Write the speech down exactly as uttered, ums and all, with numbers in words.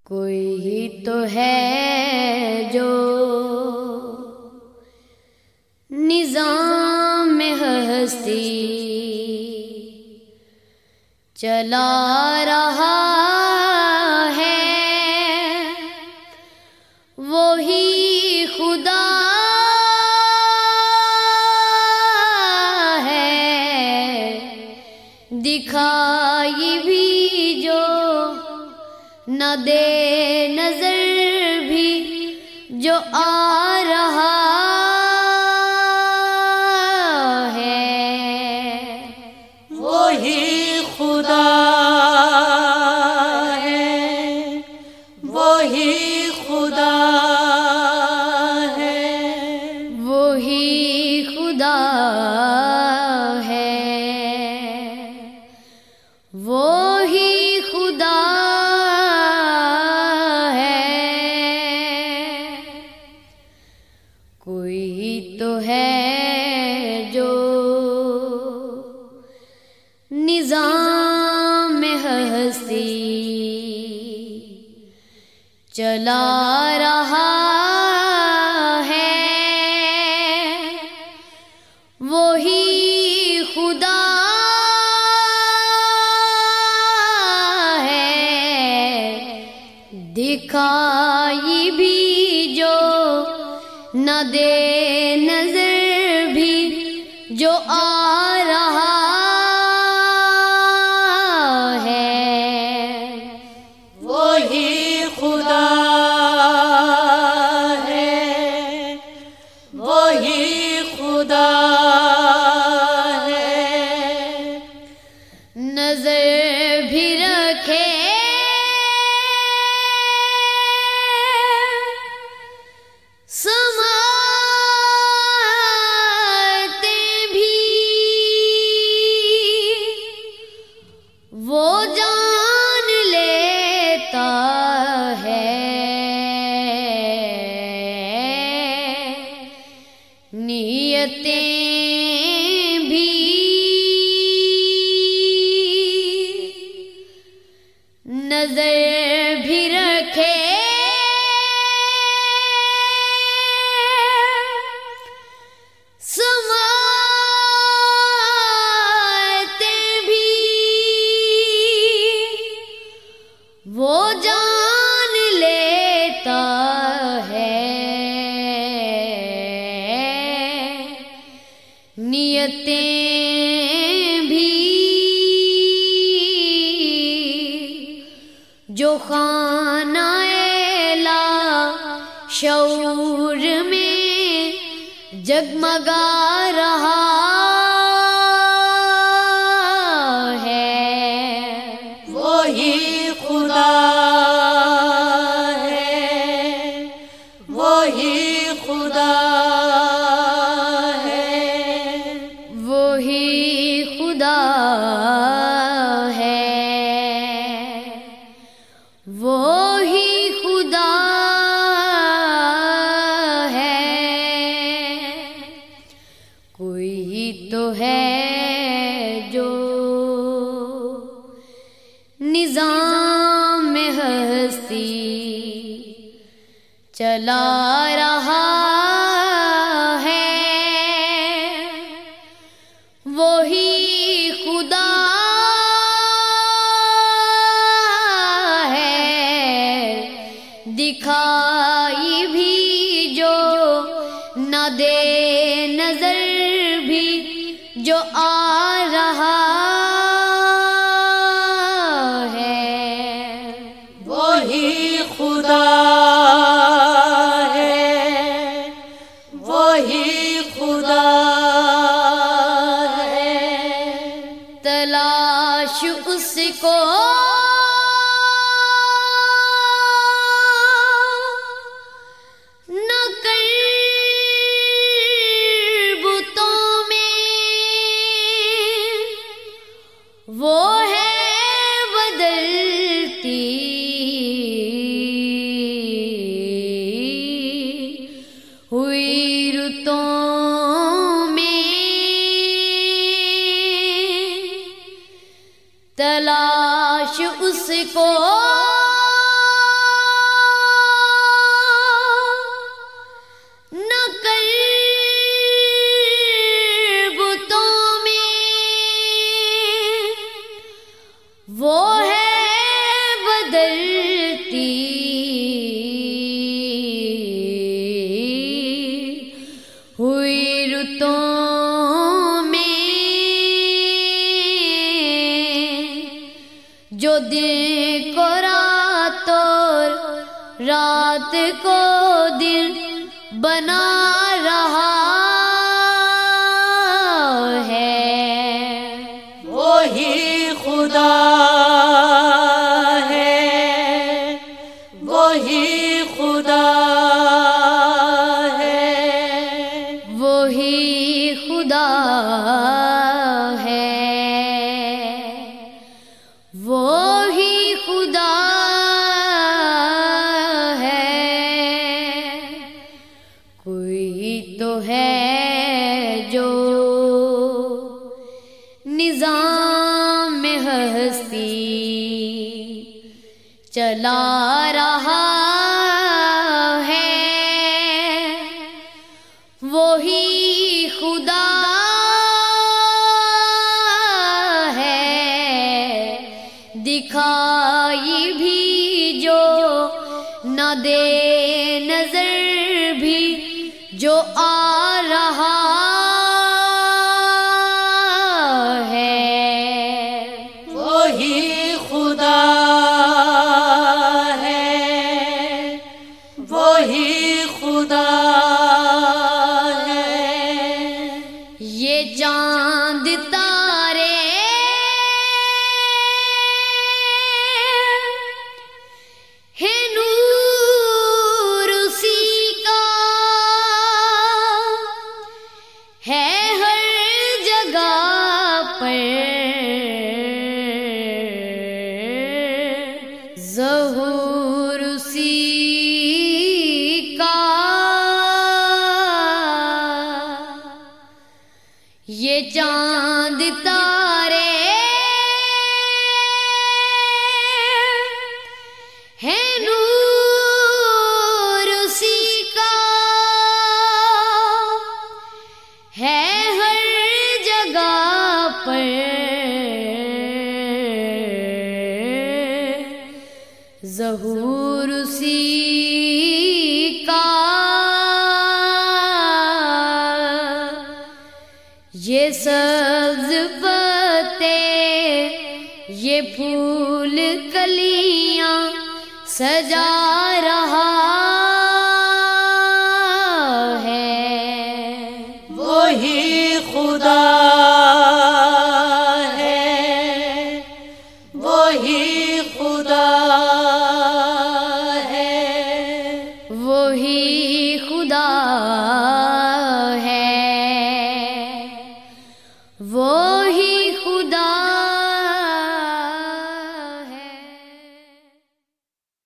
کوئی ہی تو ہے جو نظام میں ہستی چلا رہا ہے، وہی خدا ہے، دکھائی بھی جو نہ دے نظر بھی جو آ رہا ہے، وہی خدا ہے، وہی خدا ہے، وہی خدا ہے، وہی خدا ہے، کوئی تو ہے جو نظام میں ہستی چلا رہا ہے، وہی خدا ہے، دکھائی بھی جو نہ دے نظر بھی جو آ رہا ہے، وہی خدا ہے، وہی خدا ہے، نظر بھی رکھے سماتے بھی وہ جان لیتا ہے، نیتیں بھی نظر بھی رکھے سماتے بھی وہ جان لیتا ہے، نیتیں بھی جو خانہ لا شعور میں جگمگا رہا ہے، وہی خدا ہے، وہی خدا ہے، وہی خدا ہے، وہی خدا ہے، کوئی تو ہے جو نظام میں ہستی چلا رہا ہے، وہی خدا ہے، دکھائی بھی جو نہ دے نظر بھی جو آ رہا ہے، وہی خدا ہے، وہی خدا ہے، تلاش اس کو نہ کر بتوں میں، وہ ہے بدلتی رات کو دن بنا رہا ہے، وہی خدا ہے، وہی خدا ہے، وہی خدا ہے، وہی خدا ہے۔ کوئی تو ہے جو نظام ہستی چلا رہا ہے، وہی خدا ہے، دکھائی بھی جو نہ دے نظر بھی جو آ رہا ہے، وہی خدا ہے، وہی خدا ہے۔ یہ چاند تارے ہیں نور اسی کا، ہے ہر جگہ پر ظہور اسی کا۔ یہ چاند تارے ہیں نور اسی کا، ہے ہر جگہ پر ظہور اسی کا۔ یہ سبز پتے یہ پھول کلیاں سجا رہا ہے، وہی خدا ہے، وہی خدا ہے، وہی خدا ہے، وہ